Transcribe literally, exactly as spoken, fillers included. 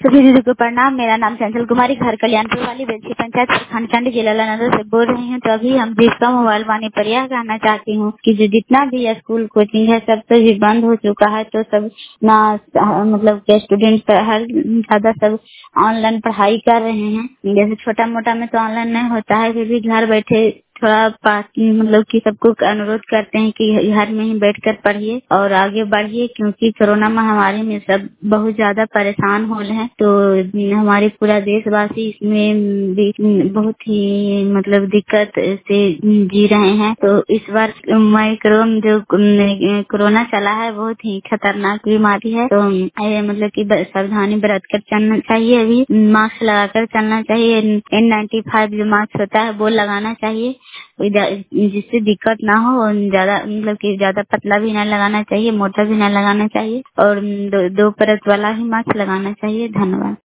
सभी दीदी को प्रणाम। मेरा नाम चंचल कुमारी, घर कल्याणपुर वाली बेलछी पंचायत प्रखंड चंडी जिला नालंदा से बोल रही हूँ। तो अभी हम जिसका मोबाइल वाणी पर यह कहना चाहती हूँ कि जो जितना भी स्कूल कोचिंग है सब तो भी बंद हो चुका है। तो सब ना मतलब के स्टूडेंट हर ज्यादा सब ऑनलाइन पढ़ाई कर रहे हैं। जैसे छोटा मोटा में तो ऑनलाइन नहीं होता है, फिर भी घर बैठे थोड़ा पास मतलब कि सबको अनुरोध करते हैं कि घर में ही बैठकर पढ़िए और आगे बढ़िए, क्योंकि कोरोना महामारी में सब बहुत ज्यादा परेशान हो रहे हैं। तो हमारे पूरा देशवासी इसमें भी बहुत ही मतलब दिक्कत से जी रहे हैं। तो इस बार माइक्रोन जो कोरोना चला है बहुत ही खतरनाक बीमारी है। तो ये मतलब कि सावधानी बरत कर चलना चाहिए, अभी मास्क लगाकर चलना चाहिए। एन नाइन्टी फाइव जो मास्क होता है वो लगाना चाहिए जिससे दिक्कत ना हो। और ज्यादा मतलब कि ज्यादा पतला भी ना लगाना चाहिए, मोटा भी ना लगाना चाहिए और दो, दो परत वाला ही मास्क लगाना चाहिए। धन्यवाद।